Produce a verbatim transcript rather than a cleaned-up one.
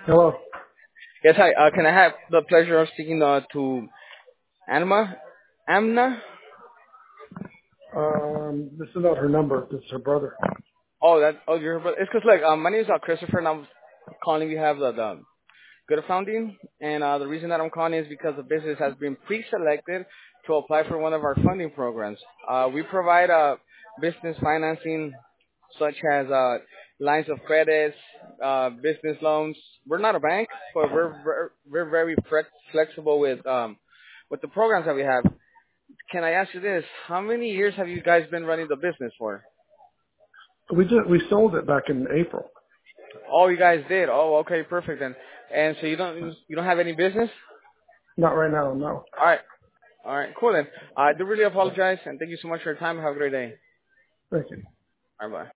Hello. Yes, hi. Uh, can I have the pleasure of speaking uh, to Anima? Amna? Um, this is not her number. This is her brother. Oh, that. Oh, you're. But it's because like um, my name is uh, Christopher, and I'm calling. We have the, the Good Founding, and uh, the reason that I'm calling is because the business has been pre-selected to apply for one of our funding programs. Uh, we provide uh, business financing, such as uh, lines of credits, uh, business loans. We're not a bank, but we're we're, we're very flex- flexible with um, with the programs that we have. Can I ask you this? How many years have you guys been running the business for? We did. We sold it back in April. Oh, you guys did. Oh, okay, perfect then. And so you don't you don't have any business? Not right now. No. All right, all right, cool then. I do really apologize and thank you so much for your time. Have a great day. Thank you. Bye bye.